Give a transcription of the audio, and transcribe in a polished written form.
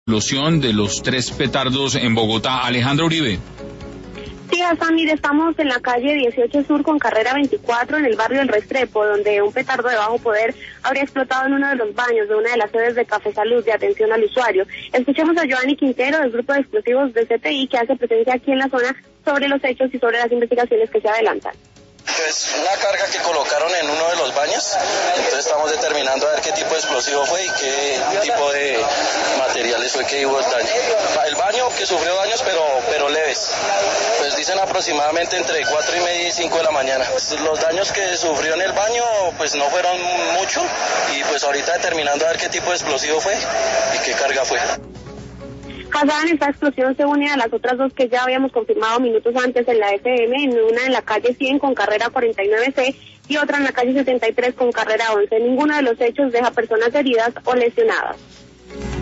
Explosión de los 3 petardos en Bogotá. Alejandra Uribe. Sí, Samir, estamos en la calle 18 Sur con carrera 24 en el barrio El Restrepo, donde un petardo de bajo poder habría explotado en uno de los baños de una de las sedes de Café Salud de atención al usuario. Escuchemos a Giovanni Quintero del grupo de explosivos de CTI que hace presencia aquí en la zona sobre los hechos y sobre las investigaciones que se adelantan. Pues una carga que colocaron en uno de los baños, entonces estamos determinando a ver qué tipo de explosivo fue y qué tipo de materiales fue que hubo el daño. El baño que sufrió daños pero leves, pues dicen aproximadamente entre 4:30 y 5 de la mañana. Los daños que sufrió en el baño pues no fueron mucho y pues ahorita determinando a ver qué tipo de explosivo fue y qué carga fue. Hassan, esta explosión se une a las otras dos que ya habíamos confirmado minutos antes en la FM, en una en la calle 100 con carrera 49C y otra en la calle 73 con carrera 11. Ninguno de los hechos deja personas heridas o lesionadas.